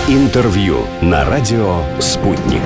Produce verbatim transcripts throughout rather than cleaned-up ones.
Интервью на радио «Спутник».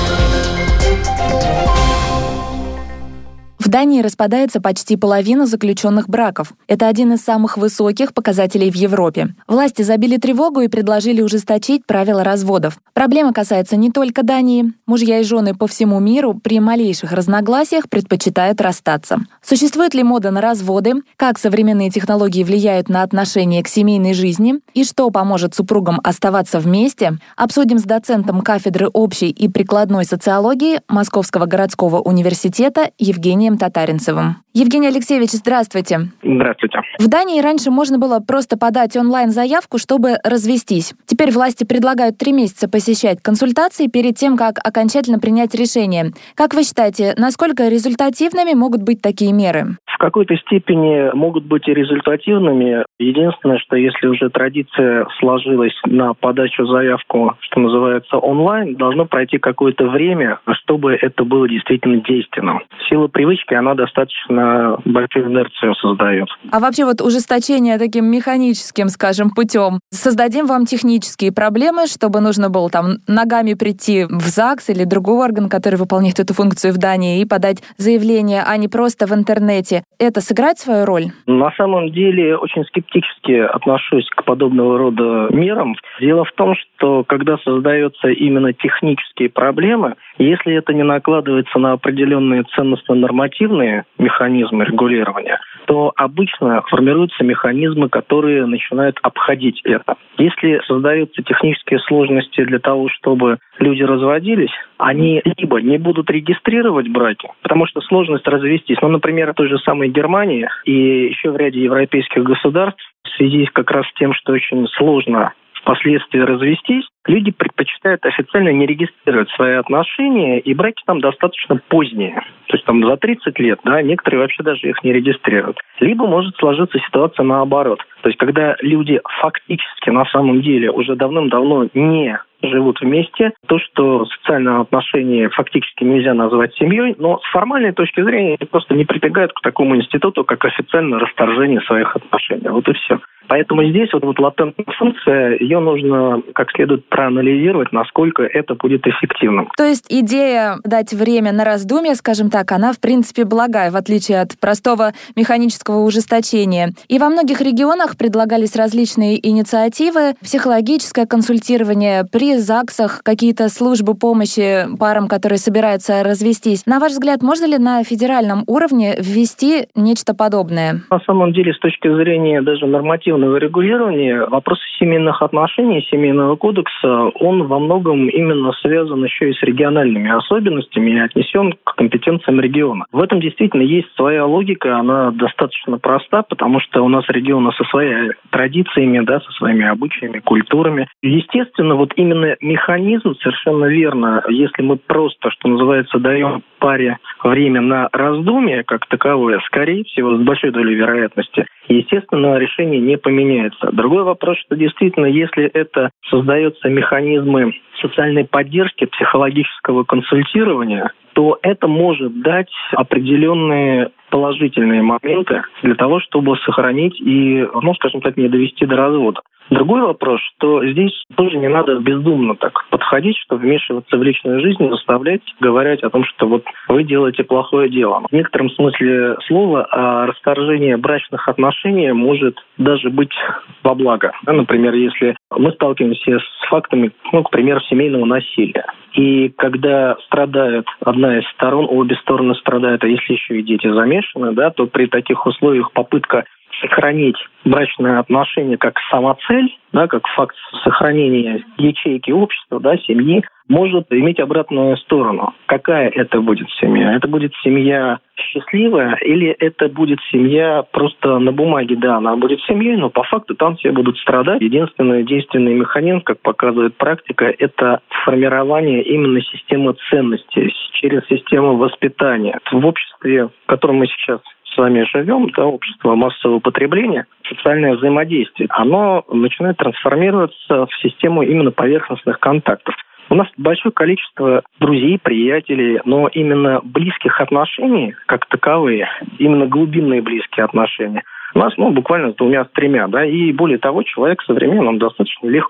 В Дании распадается почти половина заключенных браков. Это один из самых высоких показателей в Европе. Власти забили тревогу и предложили ужесточить правила разводов. Проблема касается не только Дании. Мужья и жены по всему миру при малейших разногласиях предпочитают расстаться. Существует ли мода на разводы? Как современные технологии влияют на отношение к семейной жизни? И что поможет супругам оставаться вместе? Обсудим с доцентом кафедры общей и прикладной социологии Московского городского университета Евгением Татаринцевым. Евгений Алексеевич, здравствуйте. Здравствуйте. В Дании раньше можно было просто подать онлайн-заявку, чтобы развестись. Теперь власти предлагают три месяца посещать консультации перед тем, как окончательно принять решение. Как вы считаете, насколько результативными могут быть такие меры? В какой-то степени могут быть и результативными. Единственное, что если уже традиция сложилась на подачу заявку, что называется, онлайн, должно пройти какое-то время, чтобы это было действительно действенным. Сила привычки, она достаточно большую инерцию создает. А вообще вот ужесточение таким механическим, скажем, путем. Создадим вам технические проблемы, чтобы нужно было там ногами прийти в ЗАГС или другой орган, который выполняет эту функцию в Дании, и подать заявление, а не просто в интернете. Это сыграет свою роль? На самом деле очень скептически отношусь к подобного рода мерам. Дело в том, что когда создаются именно технические проблемы, если это не накладывается на определенные ценностно-нормативные механизмы регулирования, то обычно формируются механизмы, которые начинают обходить это. Если создаются технические сложности для того, чтобы люди разводились, они либо не будут регистрировать браки, потому что сложность развестись, ну, например, в той же самой Германии и еще в ряде европейских государств, в связи как раз с тем, что очень сложно впоследствии развестись, люди предпочитают официально не регистрировать свои отношения, и браки там достаточно поздние. То есть там за тридцать лет, да, некоторые вообще даже их не регистрируют. Либо может сложиться ситуация наоборот. То есть когда люди фактически на самом деле уже давным-давно не живут вместе, то, что социальные отношения фактически нельзя назвать семьей, но с формальной точки зрения они просто не прибегают к такому институту, как официальное расторжение своих отношений. Вот и все. Поэтому здесь вот, вот латентная функция, ее нужно как следует проанализировать, насколько это будет эффективным. То есть идея дать время на раздумье, скажем так, она в принципе благая, в отличие от простого механического ужесточения. И во многих регионах предлагались различные инициативы, психологическое консультирование при ЗАГСах, какие-то службы помощи парам, которые собираются развестись. На ваш взгляд, можно ли на федеральном уровне ввести нечто подобное? На самом деле, с точки зрения даже нормативного регулирования, вопрос семейных отношений, семейного кодекса, он во многом именно связан еще и с региональными особенностями и отнесен к компетенциям региона. В этом действительно есть своя логика, она достаточно проста, потому что у нас регионы со своими традициями, да, со своими обычаями, культурами. Естественно, вот именно механизм, совершенно верно, если мы просто, что называется, даем паре время на раздумье как таковое, скорее всего, с большой долей вероятности, естественно, решение не поменяется. Другой вопрос, что действительно, если это создаются механизмы социальной поддержки, психологического консультирования, то это может дать определенные положительные моменты для того, чтобы сохранить и, ну, скажем так, не довести до развода. Другой вопрос, что здесь тоже не надо бездумно так подходить, что вмешиваться в личную жизнь, заставлять, говорить о том, что вот вы делаете плохое дело. В некотором смысле слова а расторжение брачных отношений может даже быть во благо. Например, если мы сталкиваемся с фактами, ну, к примеру, семейного насилия. И когда страдает одна из сторон, обе стороны страдают, а если еще и дети замешаны, да, то при таких условиях попытка сохранить брачные отношения как самоцель, да, как факт сохранения ячейки общества, да, семьи, может иметь обратную сторону. Какая это будет семья? Это будет семья счастливая или это будет семья просто на бумаге? Да, она будет семьей, но по факту там все будут страдать. Единственный действенный механизм, как показывает практика, это формирование именно системы ценностей через систему воспитания. В обществе, в котором мы сейчас с вами живем, да, общество массового потребления, социальное взаимодействие, оно начинает трансформироваться в систему именно поверхностных контактов. У нас большое количество друзей, приятелей, но именно близких отношений, как таковые, именно глубинные близкие отношения, у нас, ну, буквально с двумя, с тремя, да, и более того, человек современный, он достаточно легко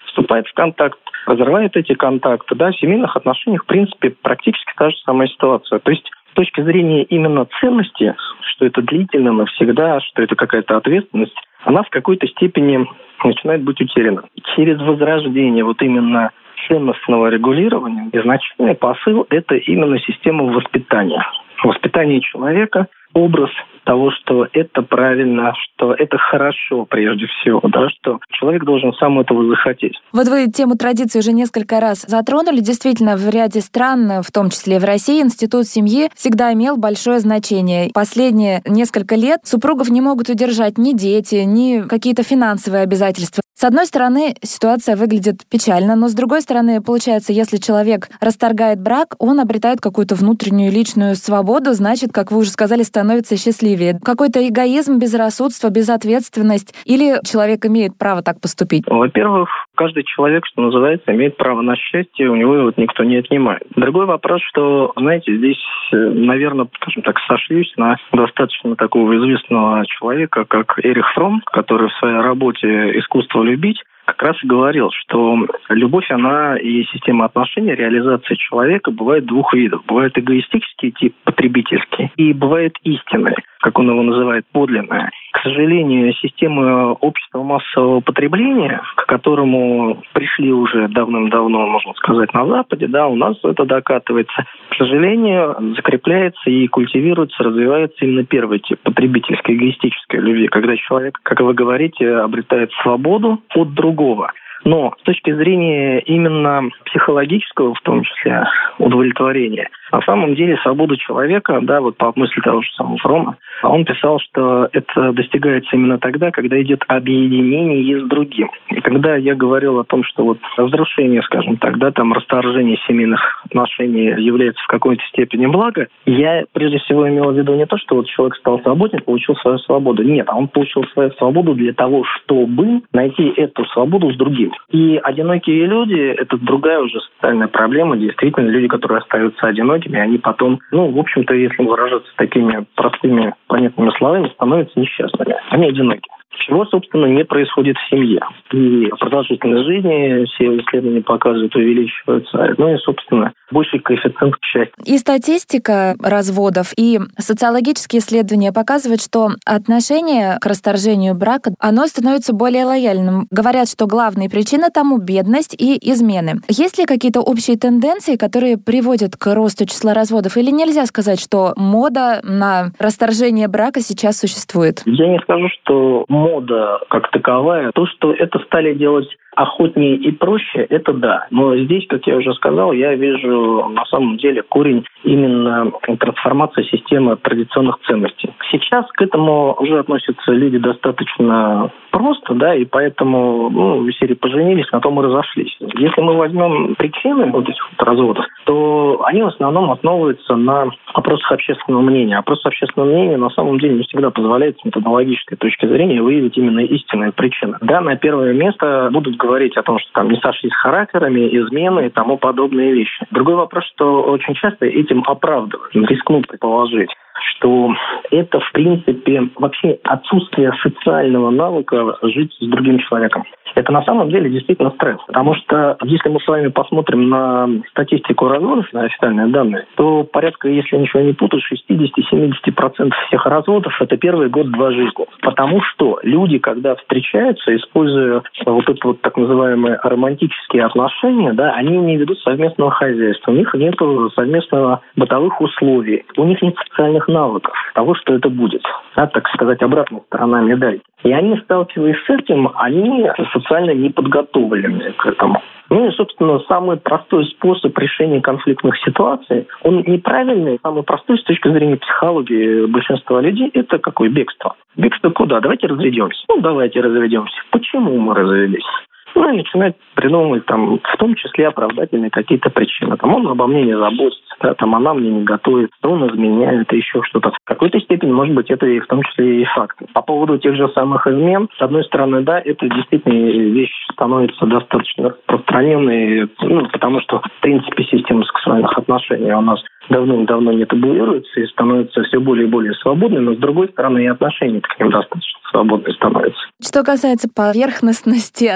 вступает в контакт, разрывает эти контакты. Да, в семейных отношениях, в принципе, практически та же самая ситуация. То есть с точки зрения именно ценности, что это длительно, навсегда, что это какая-то ответственность, она в какой-то степени начинает быть утеряна. Через возрождение вот именно ценностного регулирования изначальный посыл – это именно система воспитания. Воспитание человека, образ того, что это правильно, что это хорошо прежде всего, да, что человек должен сам этого захотеть. Вот вы тему традиции уже несколько раз затронули. Действительно, в ряде стран, в том числе и в России, институт семьи всегда имел большое значение. Последние несколько лет супругов не могут удержать ни дети, ни какие-то финансовые обязательства. С одной стороны, ситуация выглядит печально, но с другой стороны, получается, если человек расторгает брак, он обретает какую-то внутреннюю личную свободу, значит, как вы уже сказали, становится счастливее. Какой-то эгоизм, безрассудство, безответственность, или человек имеет право так поступить? Во-первых, каждый человек, что называется, имеет право на счастье, у него его вот никто не отнимает. Другой вопрос, что, знаете, здесь, наверное, скажем так, сошлюсь на достаточно такого известного человека, как Эрих Фромм, который в своей работе «Искусство любить» как раз и говорил, что любовь, она и система отношений, реализация человека бывает двух видов. Бывает эгоистический тип, потребительский, и бывает истинный, как он его называет, подлинная. К сожалению, система общества массового потребления, к которому пришли уже давным-давно, можно сказать, на Западе, да, у нас это докатывается, к сожалению, закрепляется и культивируется, развивается именно первый тип, потребительской, эгоистической любви, когда человек, как вы говорите, обретает свободу от другого. Но с точки зрения именно психологического, в том числе, удовлетворения, на самом деле свобода человека, да, вот по мысли того же самого Фромма, он писал, что это достигается именно тогда, когда идет объединение с другим. И когда я говорил о том, что вот разрушение, скажем так, да, там расторжение семейных отношений является в какой-то степени благо, я прежде всего имел в виду не то, что вот человек стал свободен, получил свою свободу. Нет, а он получил свою свободу для того, чтобы найти эту свободу с другим. И одинокие люди – это другая уже социальная проблема. Действительно, люди, которые остаются одинокими, они потом, ну, в общем-то, если выражаться такими простыми, понятными словами, становятся несчастными. Они одиноки. Чего, собственно, не происходит в семье. И продолжительность жизни, все исследования показывают, увеличивается. Ну и, собственно, больший коэффициент к счастью. И статистика разводов, и социологические исследования показывают, что отношение к расторжению брака, оно становится более лояльным. Говорят, что главная причина тому бедность и измены. Есть ли какие-то общие тенденции, которые приводят к росту числа разводов? Или нельзя сказать, что мода на расторжение брака сейчас существует? Я не скажу, что мода как таковая. То, что это стали делать охотнее и проще, это да. Но здесь, как я уже сказал, я вижу на самом деле корень именно трансформации системы традиционных ценностей. Сейчас к этому уже относятся люди достаточно просто, да, и поэтому, ну, в серии поженились, на том и разошлись. Если мы возьмем причины вот этих вот разводов, то они в основном основываются на опросах общественного мнения. Опрос общественного мнения на самом деле не всегда позволяет с методологической точки зрения выявить именно истинные причины. Да, на первое место будут говорить о том, что там не сошлись характерами, измены и тому подобные вещи. Другой вопрос, что очень часто этим оправдывают. Рискну предположить, что это, в принципе, вообще отсутствие социального навыка жить с другим человеком. Это на самом деле действительно стресс. Потому что если мы с вами посмотрим на статистику разводов, на официальные данные, то порядка, если я ничего не путаю, шестьдесят-семьдесят процентов всех разводов – это первый год-два жизни. Потому что люди, когда встречаются, используя вот это вот так называемые романтические отношения, да, они не ведут совместного хозяйства, у них нет совместного бытовых условий, у них нет социальных навыков того, что это будет. Да, так сказать, обратная сторона медали. И они, сталкиваясь с этим, они социально не подготовлены к этому. Ну и, собственно, самый простой способ решения конфликтных ситуаций, он неправильный, самый простой с точки зрения психологии большинства людей, это какое? Бегство. Бегство куда? Давайте разведемся. Ну, давайте разведемся. Почему мы развелись? Ну, и начинает придумывать там, в том числе оправдательные какие-то причины. Там он обо мне не заботится, да, там она мне не готовит, он изменяет, еще что-то. В какой-то степени, может быть, это и в том числе и факты. По поводу тех же самых измен, с одной стороны, да, это действительно вещь становится достаточно распространенной, ну, потому что, в принципе, система сексуальных отношений у нас давным-давно не табуируется и становится все более и более свободной, но, с другой стороны, и отношения к ним достаточно свободные становятся. Что касается поверхностности отношений,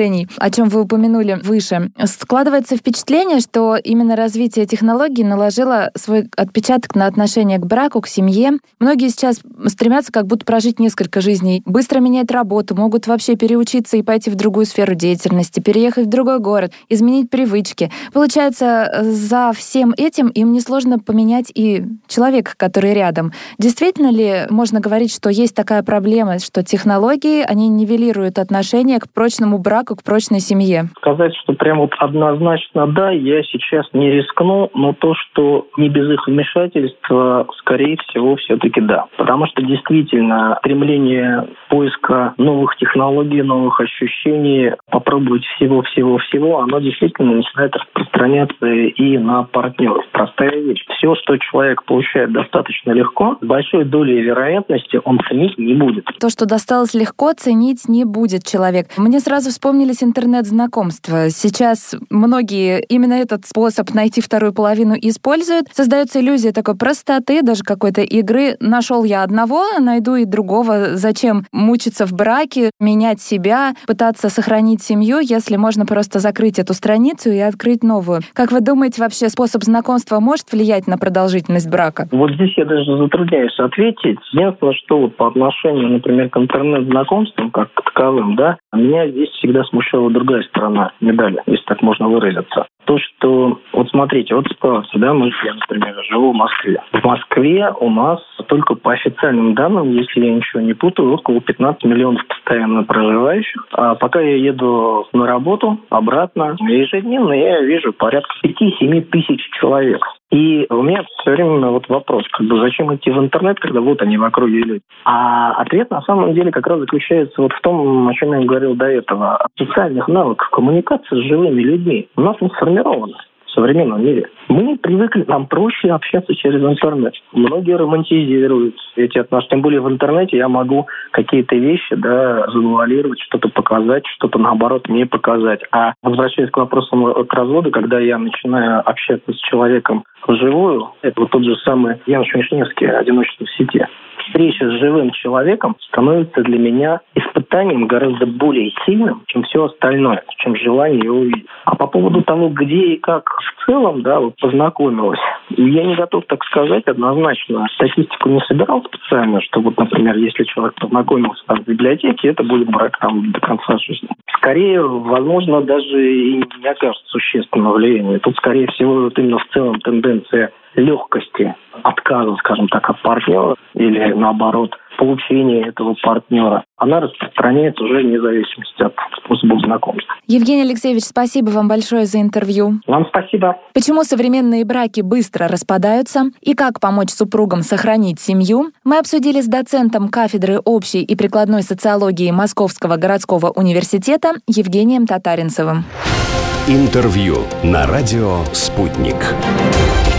отношений, о чем вы упомянули выше. Складывается впечатление, что именно развитие технологий наложило свой отпечаток на отношение к браку, к семье. Многие сейчас стремятся как будто прожить несколько жизней, быстро менять работу, могут вообще переучиться и пойти в другую сферу деятельности, переехать в другой город, изменить привычки. Получается, за всем этим им несложно поменять и человека, который рядом. Действительно ли можно говорить, что есть такая проблема, что технологии, они нивелируют отношение к прочному браку, к прочной семье? Сказать, что прям вот однозначно да, я сейчас не рискну, но то, что не без их вмешательства, скорее всего, все-таки да. Потому что действительно стремление поиска новых технологий, новых ощущений, попробовать всего-всего-всего, оно действительно начинает распространяться и на партнеров. Простая вещь. Все, что человек получает достаточно легко, с большой долей вероятности он ценить не будет. То, что досталось легко, ценить не будет человек. Мне сразу вспомнились интернет-знакомства. Сейчас многие именно этот способ найти вторую половину используют. Создается иллюзия такой простоты, даже какой-то игры. Нашел я одного, найду и другого. Зачем мучиться в браке, менять себя, пытаться сохранить семью, если можно просто закрыть эту страницу и открыть новую? Как вы думаете, вообще способ знакомства может влиять на продолжительность брака? Вот здесь я даже затрудняюсь ответить. Единственное, что вот по отношению, например, к интернет-знакомствам, как к таковым, да, меня здесь всегда смущала другая сторона медали, если так можно выразиться. То, что, вот смотрите, вот ситуация, да, мы, я, например, живу в Москве. В Москве у нас только по официальным данным, если я ничего не путаю, около пятнадцать миллионов постоянно проживающих. А пока я еду на работу, обратно, ежедневно я вижу порядка пять-семь тысяч человек. И у меня все время вот вопрос, как бы зачем идти в интернет, когда вот они в округе люди. А ответ на самом деле как раз заключается вот в том, о чем я говорил до этого. Социальных навыков коммуникации с живыми людьми у нас не сформировано в современном мире. Мы привыкли, нам проще общаться через интернет. Многие романтизируют эти отношения. Тем более в интернете я могу какие-то вещи, да, завуалировать, что-то показать, что-то наоборот не показать. А возвращаясь к вопросу к разводу, когда я начинаю общаться с человеком вживую, это вот тот же самый Януш Вишневский «Одиночество в сети». Встреча с живым человеком становится для меня испытанием гораздо более сильным, чем все остальное, чем желание его увидеть. А по поводу того, где и как в целом, да, вот познакомилась, я не готов так сказать однозначно. Статистику не собирал специально, что вот, например, если человек познакомился там в библиотеке, это будет брак там до конца жизни. Скорее, возможно, даже и не окажет существенного влияния. Тут, скорее всего, вот именно в целом тенденция легкости отказа, скажем так, от партнера или, наоборот, получения этого партнера, она распространяется уже вне зависимости от способа знакомства. Евгений Алексеевич, спасибо вам большое за интервью. Вам спасибо. Почему современные браки быстро распадаются и как помочь супругам сохранить семью, мы обсудили с доцентом кафедры общей и прикладной социологии Московского городского университета Евгением Татаринцевым. Интервью на радио «Спутник».